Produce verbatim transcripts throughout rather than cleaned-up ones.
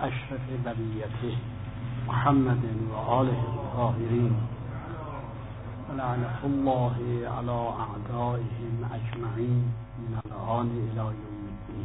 اشرف بریته محمد و آله الطاهرین و لعنة الله علی اعدائهم اجمعین من الآن الی یوم الدین.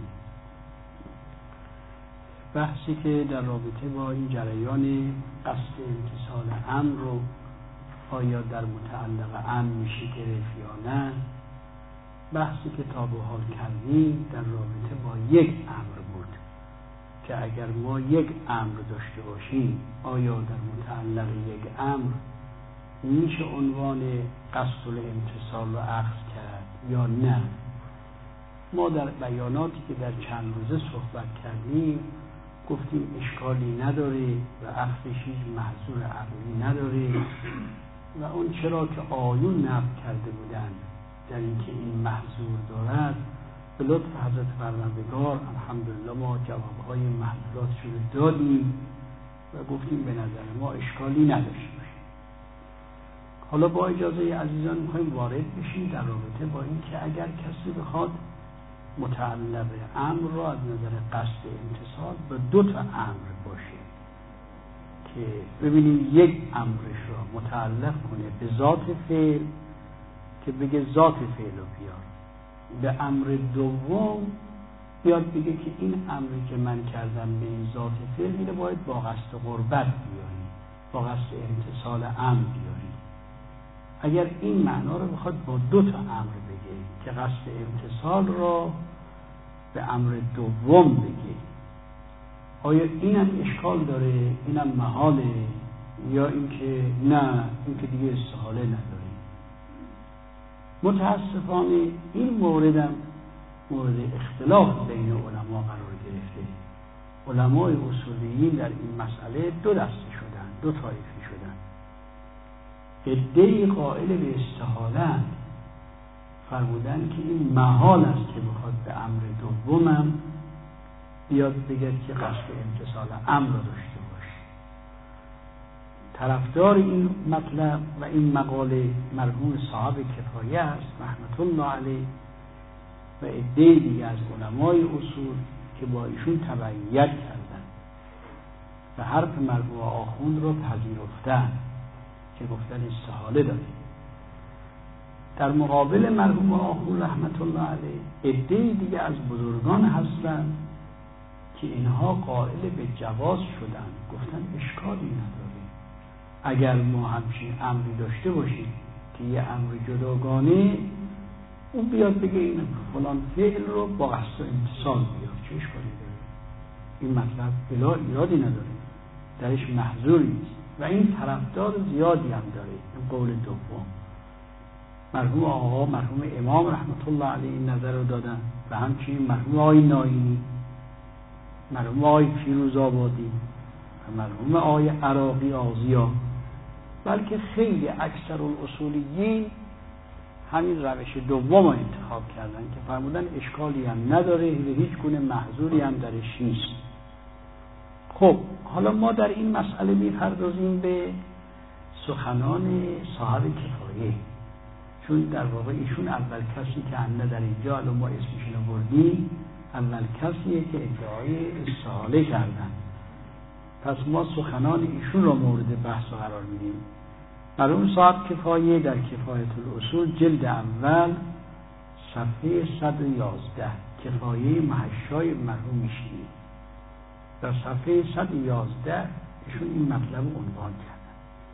بحثی که در رابطه با این جریان قصد امتثال امر رو آیا در متعلق امر میشه گرفت یا نه، بحثی که تا به حال کردیم در رابطه با یک امر بود که اگر ما یک امر داشته باشیم آیا در متعلق یک امر میشه عنوان قصد الامتثال رو اخذ کرد یا نه. ما در بیاناتی که در چند روزه صحبت کردیم گفتیم اشکالی نداره و اخذش هیچ محظور عقلی نداره و اون چرا که آیون نقل کرده بودند در اینکه این محظور دارد، به لطف حضرت فرمانبردار الحمدلله ما جوابهای محظورات رو دادیم و گفتیم به نظر ما اشکالی نداشته باشه. حالا با اجازه عزیزان میخوایم وارد بشیم در رابطه با اینکه اگر کسی بخواد متعلق امر را از نظر قصد امتثال به دو تا امر باشه که ببینیم یک امرش را متعلق کنه به ذات فعل که بگه ذات فعل رو بیار، به امر دوم بیاد بگه که این امری که من کردم به این ذات فعل اینو باید با قصد قربت بیاری، با قصد امتثال امر بیاری. اگر این معنا رو بخواد با دو تا امر بگه که قصد امتثال را به امر دوم بگه، آیا اینم اشکال داره، اینم محاله، یا اینکه نه این که دیگه استحاله نداره؟ متاسفانه این موردم مورد اختلاف بین علما قرار گرفته. علمای اصولیین در این مسئله دو دسته شدن، دو طایفه شدن. عده‌ای قائل به استحاله فرمودن که این محال است که بخواد به امر دومم بیاد بگه که قصد امتثال امر رو داشته باشه. طرفدار این مطلب و این مقاله مرحوم صاحب کفایه است رحمت الله علیه و عده دیگه از علمای اصول که با ایشون تبعیت کردن و حرف مرحوم آخوند رو پذیرفتن که گفتن استحاله داره. در مقابل مرحوم آخوند رحمت الله علیه عده دیگه از بزرگان هستن که اینها قائل به جواز شدن، گفتن اشکالی نداره اگر ما همچین امری داشته باشیم که یه امر جداگانه اون بیاد بگه این فلان فعل رو با قصد امتثال بیار، چه اشکالی داره؟ این مطلب بلا ایرادی نداره، درش محظوری نیست و این طرفدار زیادی هم داره. این قول دوم مرحوم آقا مرحوم امام رحمت الله علیه این نظر رو دادن و همچنین مرحوم آقای ناینی، مرحوم آقای فیروزآبادی و مرحوم آقای عراقی آزیا، بلکه خیلی اکثر الاصولیین همین روش دوم رو انتخاب کردن که فرمودن اشکالی هم نداره و هیچ گونه محظوری هم درش نیست. خب حالا ما در این مسئله میپردازیم به سخنان صاحب کفایه، چون در واقع ایشون اول کسی که انده در اینجا الان ما اسمشون رو بردیم اول کسیه که ادعای استحاله کردن، پس ما سخنان ایشون رو مورد بحث قرار میدیم. مرحوم صاحب کفایه در کفایت الاصول جلد اول صفحه صد و یازده کفایه محشای مرحوم میشنی در صفحه صد و یازده ایشون این مطلب عنوان کردن.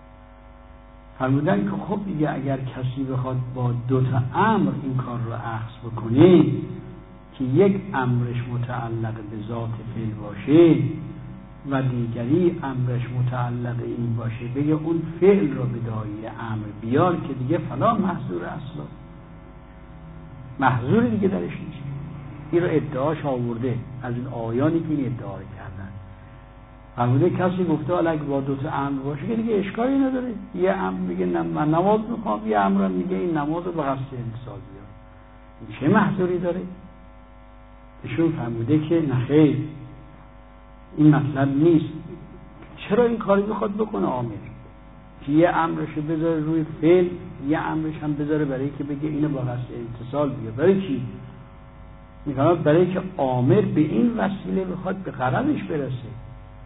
فرمودن که خب دیگه اگر کسی بخواد با دو تا امر این کار رو اخذ بکنه که یک امرش متعلق به ذات فعل باشه و دیگری امرش متعلق این باشه بگه اون فعل رو به دایره امر بیار که دیگه فلا محظور اصلا، محظور دیگه درش نیست. این رو ادعاش آورده از این آیانی که این ادعا کردن. فرموده کسی گفته حالا اگه با دو تا امر باشه که دیگه اشکالی نداره، یه امر میگه من نماز میخوام، یه امر میگه این نماز رو به قصد امتثال بیار، این چه محظوری داره؟ ایشون فرموده که نخیر این مطلب نیست. چرا این کاری بخواد بکنه عامل که یه امرشو بذاره روی فعل، یه امرش هم بذاره برای که بگه اینو با قصد امتثال بیار؟ برای چی؟ میگم برای که عامل به این وسیله بخواد به غرضش برسه.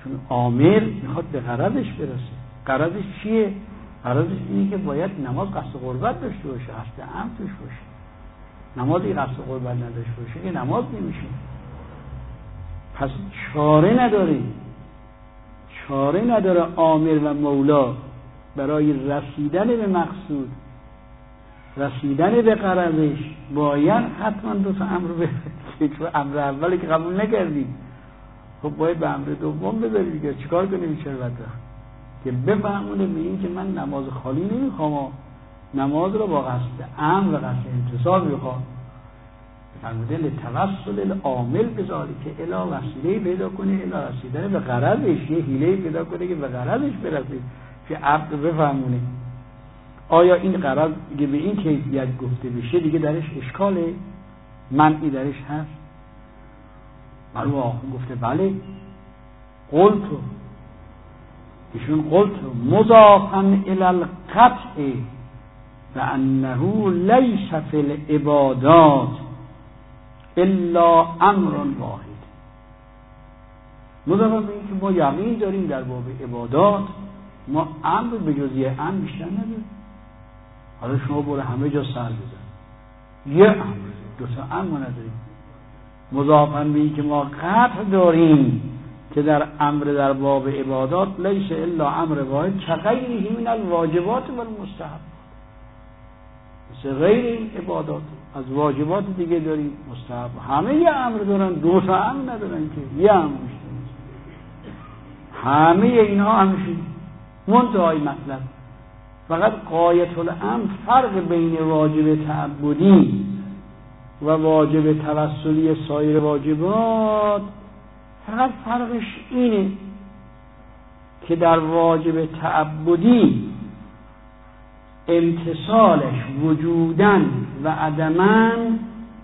چون عامل میخواد به غرضش برسه. غرضش چیه؟ غرضش اینه که باید نماز قصد قربت داشته باشه، قصد عمد توش باشه. نمازی قصد قربت نداشته باشه که نماز نمیشه. پس چاره نداره، چاره نداره عامل و مولا برای رسیدن به مقصود، رسیدن به غرضش باید حتما دو تا امر بده. چون امر اولی که قبول نکردیم، خب باید به امر دوم بذاری دیگه. چیکار کنیم چرا وقت که بفهمونه به این که من نماز خالی نمیخوام، نماز رو با قصد امر و قصد انتصاب میخوام. فرموده لتوسل العامل بذاری که الا وسیله پیدا کنه الا رسیدن به غرضش، یه حیله پیدا کنه که به غرضش برسه، که عبد بفهمونه. آیا این غرض دیگه به این کیفیت گفته بشه دیگه درش اشکاله؟ منعی درش هست؟ مرحوم آخون گفته بله. قلتو، ایشون قلتو مضافا الی القطع و انه لیس فی العبادات الا امر واحد. مضافا به این که ما یقین داریم در باب عبادات ما امر به جزیه امر بیشتر نداریم. حالا شما برو همه جا سر بزن، یه امر دو تا امر نداریم. مضافاً به این که ما قطع داریم که در امر در باب عبادات لیس الا امر واحد کغیره من الواجبات و المستحب. مثل غیر این عبادات از واجبات دیگه داریم، مستحب همه یه امر دارن، دو تا امر ندارن که یه امر بیشتر. همه اینها همشون منتهای مطلب فقط غایت الامر فرق بین واجب تعبدی و واجب توسلی سایر واجبات، فقط فرقش اینه که در واجب تعبدی امتصالش وجودن و عدمن،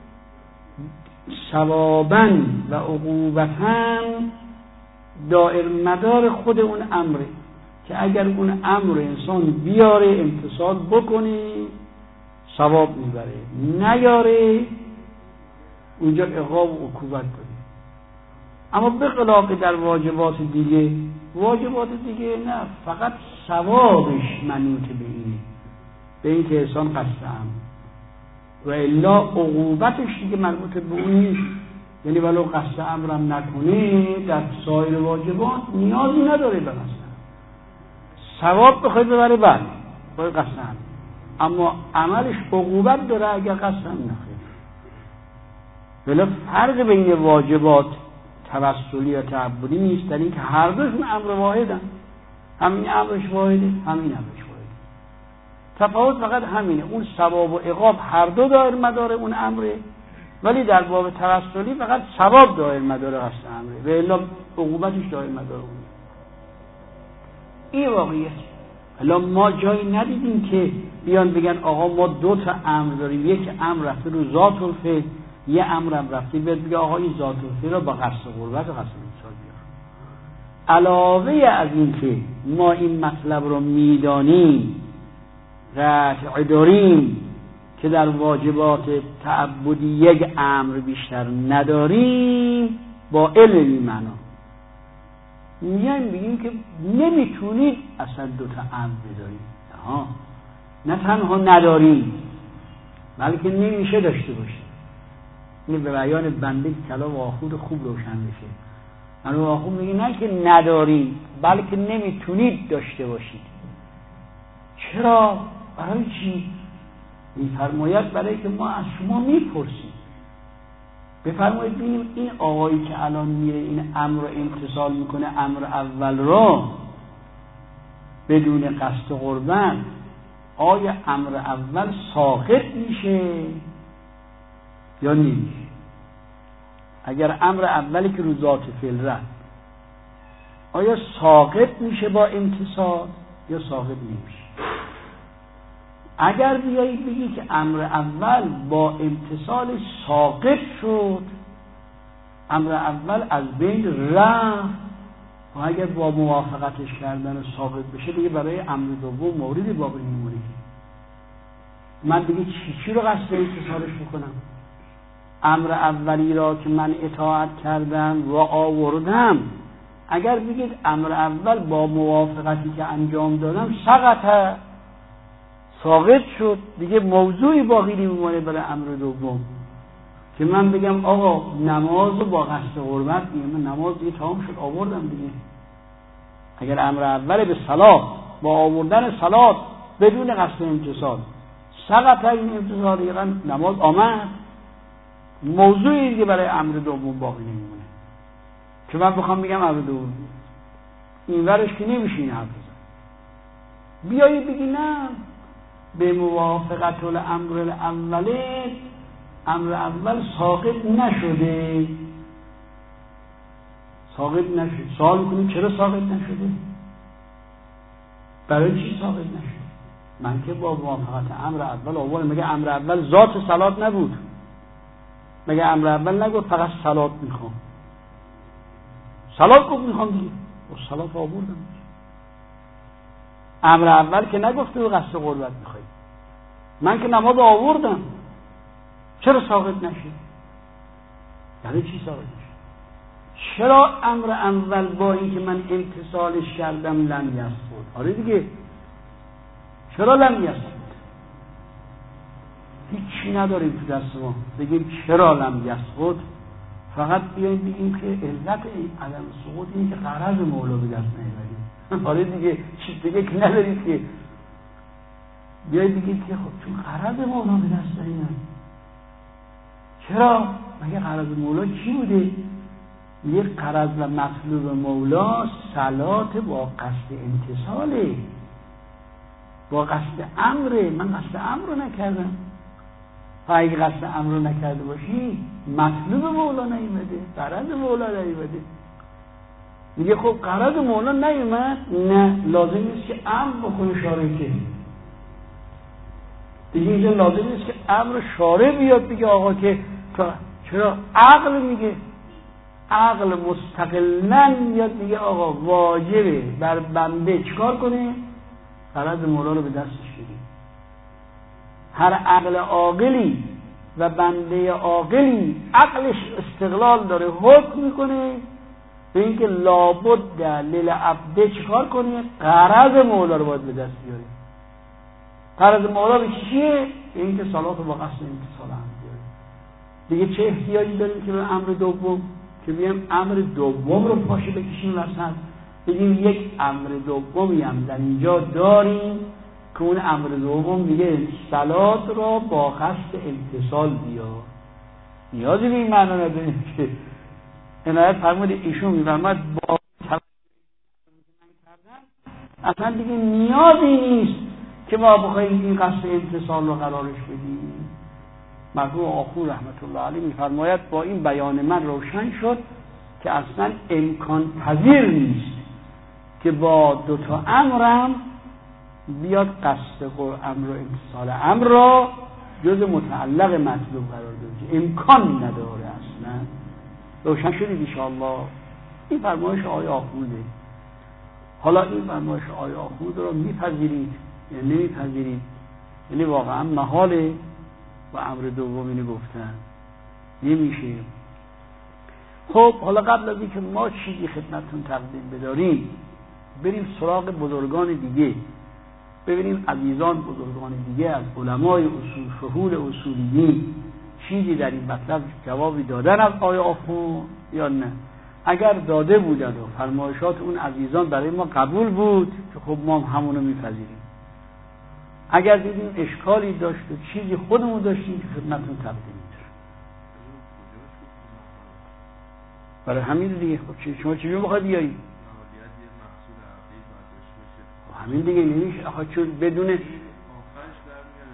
ثوابا و عقوبتن دائر مدار خود اون امره، که اگر اون امر انسان بیاره امتصال بکنه ثواب میبره، نیاره اونجا عقاب و عقوبت داره. اما به خلاف در واجبات دیگه، واجبات دیگه نه، فقط ثوابش منوط به اینه، به این که انسان قصد امر، و الا عقوبتش دیگه مربوط به اون نیست. یعنی ولو قصد امرم نکنه در سایر واجبات نیازی نداره به قصد. ثواب بخواد ببره بعد باید قصد امر، اما عملش عقوبت داره اگر قصد امر نخواد. ولی فرق بین واجبات توسلی و تعبدی نیست، در این که هر دوشون امر واحدن، همین امرش واحده همین امرش واحده. تفاوت فقط همینه، اون ثواب و عقاب هر دو دائر مدار اون امره، ولی در باب توسلی فقط ثواب دائر مدار قصد امره و الا عقوبتش دائر مدار اون. این واقعیت. حالا ما جایی ندیدیم که بیان بگن آقا ما دو تا امر داریم، یک امر رفته رو ذات الفعل، یه امرم رفته بیاد بگه آقا این ذات الفعل رو با قصد قربت و قصد انتصال بیار. علاوه از این که ما این مطلب رو میدانیم، قطع داریم که در واجبات تعبدی یک امر بیشتر نداریم، با علم این معنا میایم بگیم که نمیتونید اصلا دوتا امر بذارید. ها، نه تنها نداریم بلکه نمیشه داشته باشید. این به بیان بنده کلام آخود خوب روشن بشه. من آخود میگه نه که ندارید بلکه نمیتونید داشته باشید. چرا؟ برای چی؟ میفرماید برای که ما از شما میپرسیم. بفرمایید ببینیم این آقایی که الان میره این امر رو امتثال میکنه، امر اول رو بدون قصد قربت، آیا امر اول ساقط میشه یا نمیشه؟ اگر امر اولی که رو ذات فعل رفت آیا ساقط میشه با امتثال یا ساقط نمیشه؟ اگر بیایی بگی که امر اول با امتثال ساقط شد، امر اول از بین رفت، و اگر با موافقتش کردن و ساقط بشه دیگه برای امر دوم موردی باقی میمونه. من دیگه چی چی رو قصد امتثالش بکنم؟ امر اولی را که من اطاعت کردم و آوردم، اگر بگید امر اول با موافقتی که انجام دادم سقط، ساقط شد، دیگه موضوعی باقی نمیمونه برای امر دوم که من بگم آقا نماز رو با قصد قربت میگم، من نماز دیگه تمام شد آوردم دیگه. اگر امر اول به صلات با آوردن صلات بدون قصد امتصال سقط این امتصال، یقا نماز آمد، موضوعی دیگه برای امر دوم باقی نمیمونه که من بخوام بگم امر دوم این ورش که نمیشه این حرف بزن. بیایی بگی نه به موافقت الامر الاوله امر اول ساقط نشده، ساقط نشده. سوال میکنیم چرا ساقط نشده؟ برای چی ساقط نشده؟ من که با موافقت امر اول آوردم. مگه امر اول ذات صلات نبود؟ مگه امر اول نگفت فقط صلات میخوام؟ صلات گفت میخوام دیگه، و صلات آوردم. امر اول که نگفته و قصد قربت میخوای. من که نماز آوردم، چرا ساقط نشد؟ برای چی ساقط نشد؟ چرا امر اول با این که من امتصالش کردم لم یسقط؟ آره دیگه، چرا لم یسقط؟ هیچی نداریم تو دست ما بگیم چرا لم یسقط، فقط بیاییم بگیم که علت این عدم سقوط اینه که غرض مولا به دست نمیبریم. آره دیگه، چیز دیگه که نداریم که بیاییم بگیم که خب چون غرض مولا به دست نمیبریم. چرا؟ مگه غرض مولا چی بوده؟ یه غرض و مطلوب مولا صلات با قصد امتصاله، با قصد امره. من قصد امر رو نکردم. اگه قصد امر رو نکرده باشی مطلوب مولا نیومده، غرض مولا نیومده. میگه خب غرض مولا نیومد، نه لازم نیست که امر بکنه شارع که دیگه اینجا لازم نیست که امر شارع بیاد بگه آقا که چرا عقل میگه، عقل مستقلاً میاد میگه آقا واجبه بر بنده چیکار کنه؟ غرض مولا رو به دستش بگیره. هر عقل عاقلی و بنده عاقلی عقلش استقلال داره، حکم میکنه به اینکه لابد للعبد چیکار کنه؟ غرض مولا رو باید به دست بیاره. غرض مولا به چیه؟ به اینکه صلات رو با قصد امتصال هم بیاره. دیگه چه احتیاجی داریم که به امر دوم که بیم امر دوم رو پاشه بکشیم وسط، بگیم یک امر دومی هم در اینجا داریم که اون امر دوم میگه صلات را با قصد امتصال بیار. نیازی به این معنا نداریم که عنایت فرمود ایشون میفرماد با اصلا دیگه نیازی نیست که ما بخوایم این قصد امتصال رو قرارش بدیم. مرحوم آخوند رحمت الله علیه میفرماید با این بیان من روشن شد که اصلا امکان پذیر نیست که با دو تا امرم بیاد قصد امر و امتصال امر را جز متعلق مطلوب قرار بده. امکان نداره اصلا. روشن شدید ان شاء الله. این فرمایش آقای آخونده. حالا این فرمایش آقای آخوند رو میپذیرید یا نمیپذیرید؟ یعنی واقعا محاله و امر دوم اینو گفتن نمیشه. خب حالا قبل از اینکه ما چیزی خدمتتون تقدیم بداریم بریم سراغ بزرگان دیگه، ببینیم عزیزان بزرگان دیگه از علمای اصول فهول اصولیین چیزی در این مطلب جوابی دادن از آقای آخوند یا نه. اگر داده بودن و فرمایشات اون عزیزان برای ما قبول بود که خب ما همونو میپذیریم. اگر دیدیم اشکالی داشت و چیزی خودمون داشتیم که خدمتتون تقدیم می‌کنیم. برای همین دیگه خب شما چی می‌خواید بیایید؟ همین دیگه نمیشه آخه چون بدون آخرش برمیاد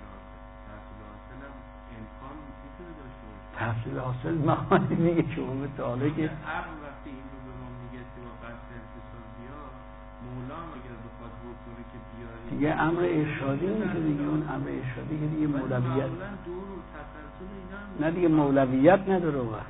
تحصیل حاصل مخاطی دیگه شما به تعالی که عقل وقتی این رو به ما میگه که با قصد امتصال بیا، مولا اگر بخواد بکنه که بیاری دیگه امر ارشادی میشه دیگه، اون امر ارشادی که دیگه مولویت نه دیگه مولویت نداره وقت.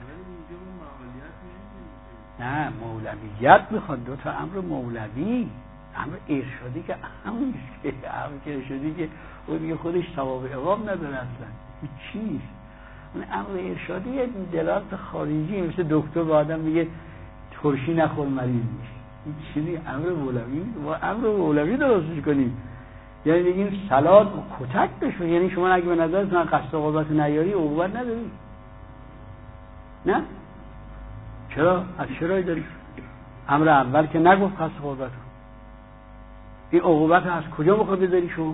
نه مولویت میخواد، دو تا امر مولوی، امر ارشادی که همون که امر ارشادی که اون دیگه خودش ثواب عقاب نداره اصلا چیست. اون امر ارشادی یه دلالت خارجی مثل دکتر به آدم میگه ترشی نخور مریض میشه. این چیزی امر مولوی ما امر مولوی درستش کنیم، یعنی بگیم سلات کتک بشه. یعنی شما اگه به نظرتون قصد عقوبت نیاری عقوبت نداری؟ نه؟ چرا؟ از چرایی داری؟ امر اول که نگفت قصد عقوبت، این عقوبت از کجا بخواد بذاری شما؟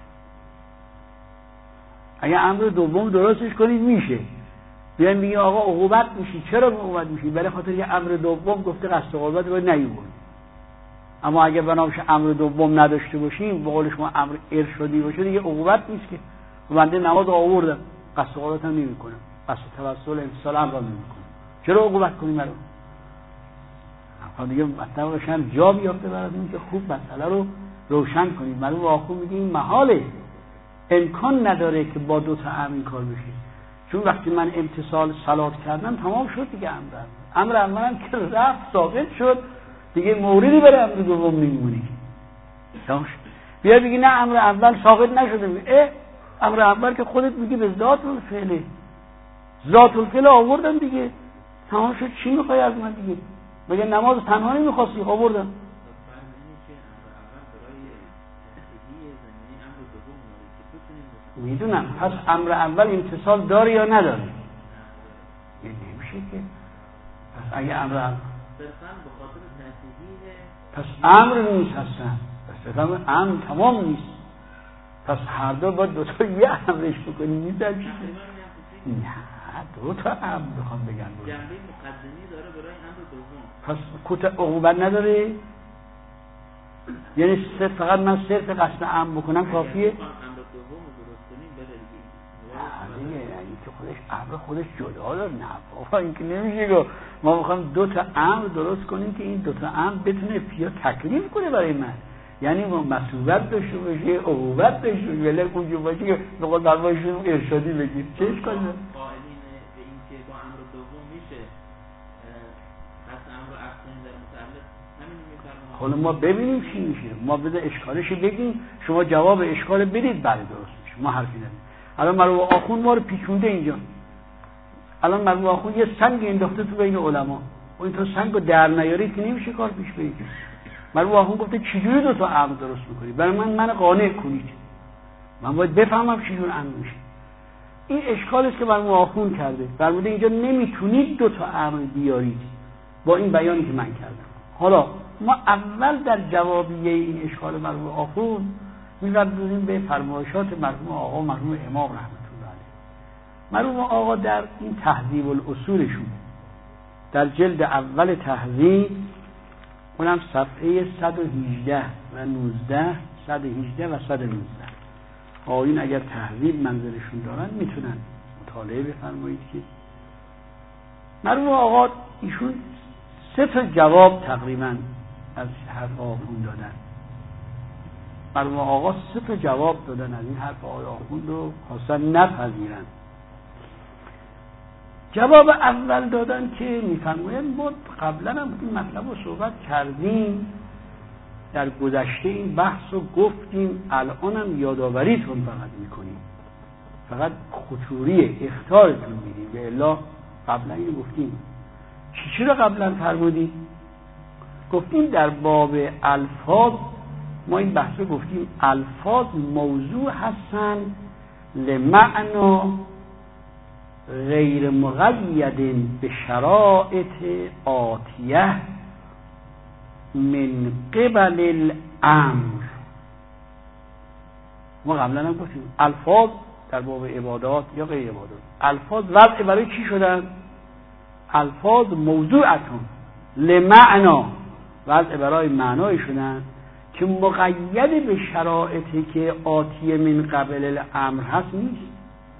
اگه امر دوم درستش کنید میشه، بیان بگیم آقا عقوبت میشی. چرا عقوبت میشی؟ برای خاطر که امر دوم گفته قصد عقوبت رو نیومد. اما اگه بنابراین امر دوم نداشته باشیم، به قول شما امر ارشادی باشه، دیگه عقوبت نیست که. بنده نماز آوردم قصد عقوبت هم نمیکنم، قصد توسل امتصال امر هم نمیکنم، چرا عقوبت کنیم برام؟ خب دیگه مثلا روشن جا بیافته براتون که خوب مسئله رو روشن کنید. معلوم آخو میگه این محاله، امکان نداره که با دو تا امر این کار بشه. چون وقتی من امتصال صلات کردم تمام شد دیگه. امر امر اولم که رفت ساقط شد دیگه، موردی برای امر دوم نمیمونه. تمام شد. بیا بگی نه امر اول ساقط نشده، اه امر اول که خودت میگی به ذات الفعل، ذات الفعل آوردم دیگه، تمام شد. چی میخوای از من دیگه؟ مگه نماز تنها نمیخواستی؟ آوردم. میدونم. پس امر اول امتصال داره یا نداره؟ یه نمیشه که. پس اگه امر اول پس امر نیست هستن، پس امر تمام نیست. پس هر دو باید دو تا یه امرش بکنی. نیستن چیزی؟ نه دو تا امر بخوام بگن جنبه مقدمی داره برای امر دوم. پس کت عقوبت نداره؟ یعنی صرف فقط من صرف قصد امر بکنم کافیه؟ دیگه یعنی که خودش امر خودش جدا داره. نه بابا این که نمیشه گفت. ما میخوایم دو تا امر درست کنیم که این دو تا امر بتونه پیا تکلیف کنه برای من. یعنی ما مسئولیت داشته باشه، عقوبت داشته باشه، ولی اونجا باشه که به قول معروفشون ارشادی بگیر. چه اشکالی داره؟ قائلین به این که با امر دوم میشه پس امر اصلی در متعلق همین میفرمایید. حالا ما ببینیم چی میشه. ما بده اشکالش بگیم، شما جواب اشکال بدید، بعد درست میشه. ما حرفی نداریم. الان مرحوم آخوند ما رو پیچونده اینجا. الان مرحوم آخوند یه سنگ انداخته تو بین علما. و این تو سنگو در نیاری که نمیشه کار پیش بره. مرحوم آخوند گفته چجوری دو تا امر درست میکنی؟ برای من من قانع کنید. من باید بفهمم چجوری امر میشه. این اشکالی است که مرحوم آخوند کرده. فرموده اینجا نمیتونید دو تا امر بیارید با این بیانی که من کردم. حالا ما اول در جوابیه این اشکال مرحوم آخوند می‌ردیم به فرمایشات مرحوم آقا مرحوم امام رحمت الله علیه. مرحوم آقا در این تهذیب الاصولشون در جلد اول تهذیب، اونم صفحه صد و هجده و نوزده، صد و هجده و صد و نوزده، آقایون اگر تهذیب منظرشون دارن میتونن مطالعه بفرمایید که مرحوم آقا ایشون سه تا جواب تقریبا از حرف آخوند دادن. مرحوم آقا سه تا جواب دادن از این حرف آقای آخوند رو خواستن نپذیرن. جواب اول دادن که میفرمایند ما قبلا هم این مطلب رو صحبت کردیم، در گذشته این بحث رو گفتیم، الان هم یادآوریتون فقط میکنیم، فقط خطوری اخطارتون میدیم، به الا قبلا اینو گفتیم. چی چی رو قبلا فرمودیم؟ گفتیم در باب الفاظ ما این بحث رو گفتیم، الفاظ موضوع هستن لمعنا غیر مقید به شرائط آتیه من قبل الامر. ما قبلا هم گفتیم الفاظ در باب عبادات یا غیر عبادات، الفاظ وضع برای چی شدن؟ الفاظ موضوعتون لمعنا، وضع برای معنای شدن که مقید به شرایطی که آتیه من قبل الامر هست نیست.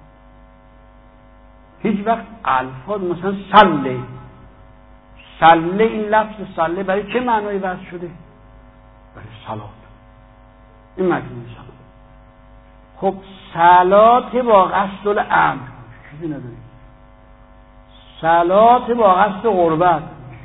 هیچ وقت الفاظ مثلا صله، صله، این لفظ صله برای چه معنایی وضع شده؟ برای صلات. این معنی صلات. خب صلات با قصد الامر چیزی نداری. صلات با قصد قربت،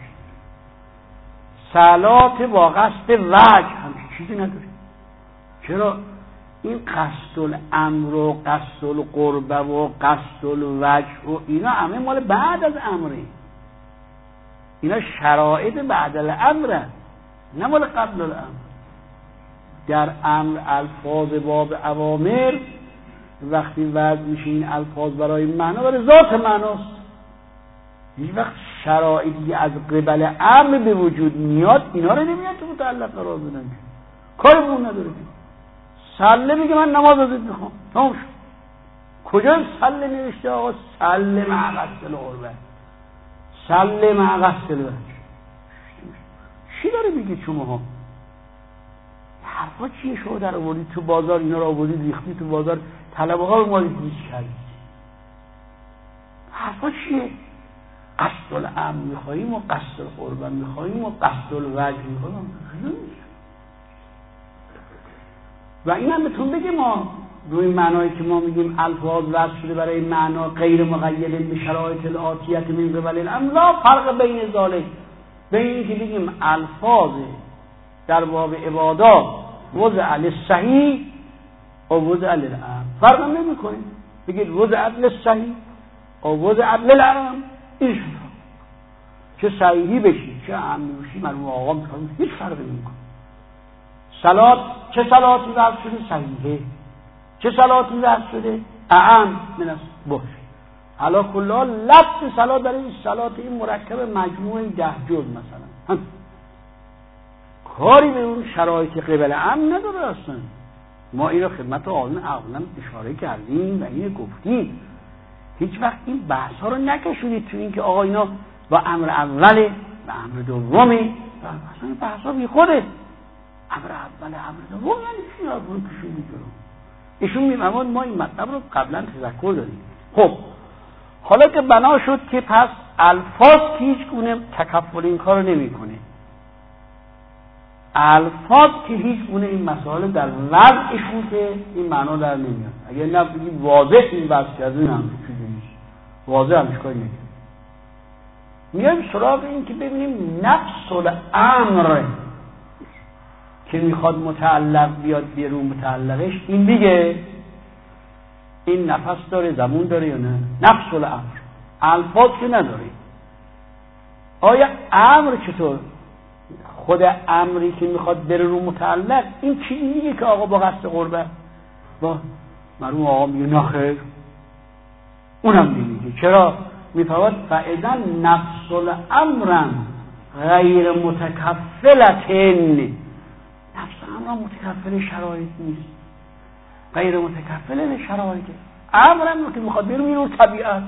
صلات با قصد وجه هم چیزی نداری. چرا؟ این قصد الامر و قصد القربه و قصد الوجه و اینا همه مال بعد از امره. اینا شرایط بعد الامر، نه مال قبل الامر. در امر الفاظ باب اوامر وقتی وضع میشه این الفاظ برای معنا، برای ذات معناست. هیچ وقت شرایطی از قبل امر به وجود میاد اینا رو نمیاد تو متعلق قرار بدن، کاری به اون نداره. سله میگه من نماز ازت میخوام، تمام شد. کجا سله نوشته آقا سله مع قصد القربه، سله مع قصد الوجه؟ چی داره میگه شماها؟ حرفا چیه؟ شما در آوردید تو بازار، اینا رو آوردید ریختی تو بازار، طلبه ها رو مالی هیچ کردید. حرفا چیه؟ قصد الامر میخواییم و قصد القربه میخواییم و قصد الوجه میخواییم و این هم بهتون بگه ما روی معنایی که ما میگیم الفاظ وضع شده برای معنا غیر مقید به شرایط الاتیت من قبل الامر، لا فرق بین ذالک، بین این که بگیم الفاظ در باب عبادات وضع للصحیح و وضع للامر فرق نمی کنیم. بگید وضع للصحیح و وضع للامر، این چه صحیحی بشی چه امری بشی مرموم آقا میکنیم، هیچ فرقی نمی کنیم. صلات چه صلاتی وضع شده؟ صحیحه. چه صلاتی وضع شده؟ اعم من است باش. حالا کلا لفظ صلات در این صلات این مرکب مجموعه ده جز مثلا هم. کاری به اون شرایط قبل امر نداره اصلا. ما این رو خدمت آقایون اولا اشاره کردیم و این گفتیم. هیچ وقت این بحث ها رو نکشونید تو این که آقا اینا با امر اوله و امر دومه، اصلا بحث ها بی خوده. امر اول امر دوم یعنی چی؟ رو کشونید رو ایشون میفهمون. ما این مطلب رو قبلا تذکر دادیم. خب حالا که بنا شد که پس الفاظ که هیچ گونه تکفل این کار رو نمی کنه، الفاظ که هیچ گونه این مسائل در وضعشون که این معنا در نمیاد. اگر نه بگیم واضح این بحث کردن هم چیزی نیست، واضح همش کاری نگه. میایم سراغ این که ببینیم نفس الامر که میخواد متعلق بیاد بیرون متعلقش این دیگه این نفس داره، زمون داره یا نه؟ نفس الامر الفاظ که نداره. آیا امر چطور؟ خود امری که میخواد بره رو متعلق این چیزی دیگه که آقا با قصد قربه با مرحوم آقا میگه نخیر، اونم نمیگه. چرا؟ میفواد فاذا نفس الامر غیر متکفلتن، نفس امر متکفل شرایط نیست، غیر متکفل شرایط. امرم که میخواد بره میره طبیعت،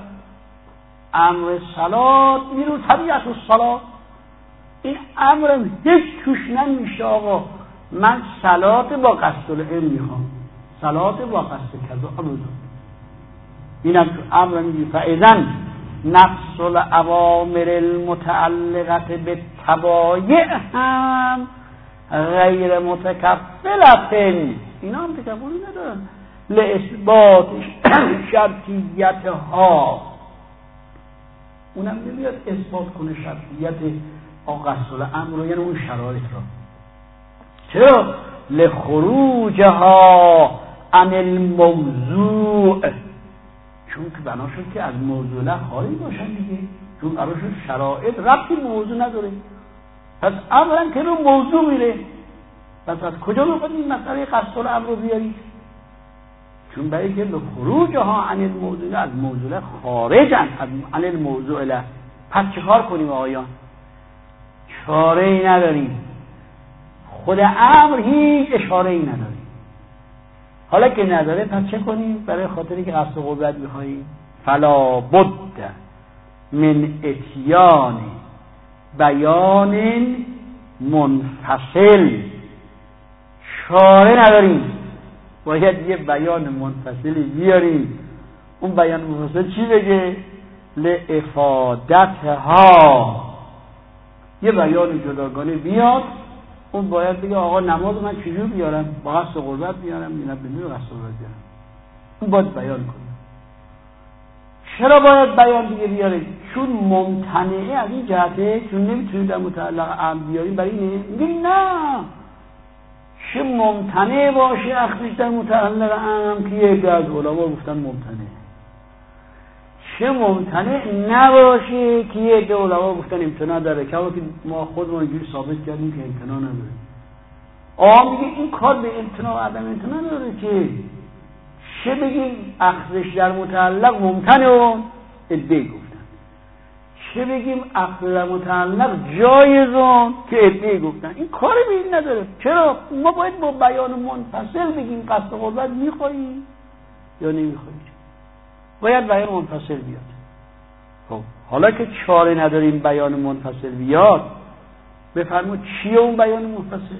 امر صلات میره طبیعت و صلات. این امرم هیچ توش نمیشه آقا من صلات با قصد العلم میخوام، صلات با قصد کذا ابدا. اینم تو امر میگه فاذا نفس الاوامر المتعلقه بالتبایع هم غیر متکفلتن، اینا هم تکفلی ندارن لاثبات شرطیت ها. اونم نمیاد اثبات کنه شرطیت قصد الامر یعنی اون شرایط را. چرا؟ لخروجها عن الموضوع، چون که بنا شد که از موضوع خارج باشن دیگه، چون قرار شد شرایط ربطی به موضوع نداره. پس امرن که رو موضوع میره، پس از کجا میخواد این مسئله قصد الامر رو بیاری؟ چون برای که لخروجها عن الموضوع، از موضوع خارجن عن الموضوع له. پس چه کار کنیم آقایان؟ اشاره ای نداریم، خود امر هیچ اشاره ای نداریم. حالا که نداره پس چه کنیم؟ برای خاطری که قصد قربت میخواییم فلا بد من اتیان بیان منفصل، چاره نداریم، باید یه بیان منفصلی بیاریم. اون بیان منفصل چی بگه؟ لافادتها، یه بیان جداگانه بیاد. اون باید بگه آقا نماز من چجور بیارم؟ با قصد قربت بیارم یا نه بدون قصد قربت بیارم؟ اون باید بیان کنه. چرا باید بیان دیگه بیاره؟ چون ممتنعه از این جهته، چون نمیتونیم در متعلق امر بیاریم. برای اینه میگیم نه، چه ممتنع باشه اخذش در متعلق امر که یه از علما گفتن ممتنع، چه ممتنع نباشه که یه عده علما گفتن امتناع داره، که ما خودمون اینجوری ثابت کردیم که امتناع نداره. آقا میگه این کار به امتناع و عدم امتناع نداره که چه بگیم اخذش در متعلق ممتنع و عده گفتن، چه بگیم اخذ در متعلق جایزون که عده گفتن. این کاری به این نداره. چرا؟ ما باید با بیان منفصل بگیم قصد قربت میخوایی یا نمیخوایی، باید بیان منفصل بیاد. خب حالا که چاره نداریم بیان منفصل بیاد، بفرمود چیه اون بیان منفصل؟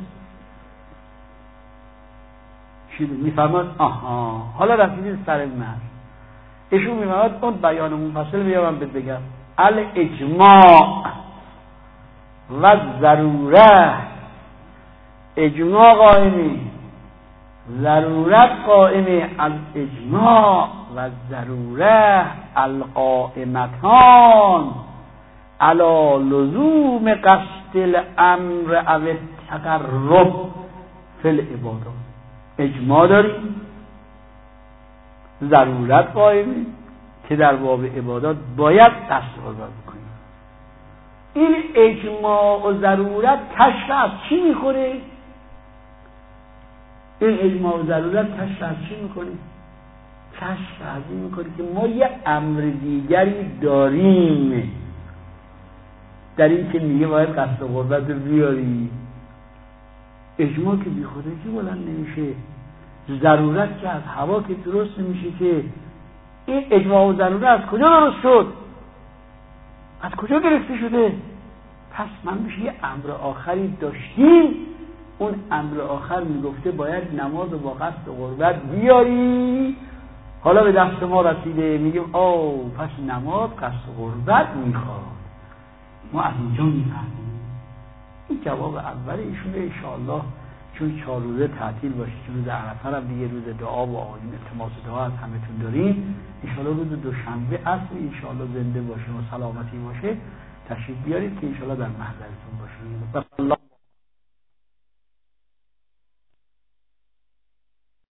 چی میفرماد؟ آها حالا رسیدید سر مرد. ایشون میفرماد اون بیان منفصل بیارم بهت بگم. الاجماع و ضروره، اجماع قائمی، ضرورت قائمه. از اجماع و ضروره القائمتان علی لزوم قصد الامر او التقرب فی العبادات. اجماع داریم، ضرورت قائمه که در باب عبادات باید قصد قربت بکنیم. این اجماع و ضرورت کشف از چی میخوره؟ این اجماع و ضرورت کشف از چی میکنه؟ کشف از این میکنه که ما یه امر دیگری داریم در این که میگه باید قصد قربت رو بیاری. اجماع که بی خوده که بلند نمیشه، ضرورت که از هوا که درست نمیشه که. این اجماع و ضرورت از کجا درست شد؟ از کجا گرفته شده؟ پس من میشه یه امر آخری داشتیم، اون امر آخر میگفته باید نماز با قصد قربت بیاری. حالا به دست ما رسیده میگیم آو پس نماز قصد قربت میخواد. ما از اینجا میفهمیم. این جواب اول ایشونه. انشاءالله چون چهار روزه تعطیل باشه، چون روز عرفه هم دیگه روز دعا و آیین التماس دعا از همتون داریم، انشاءالله روز دوشنبه عصر انشاءالله زنده باشه و سلامتی باشه تشریف بیارید که انشاءالله در محضرتون باشه.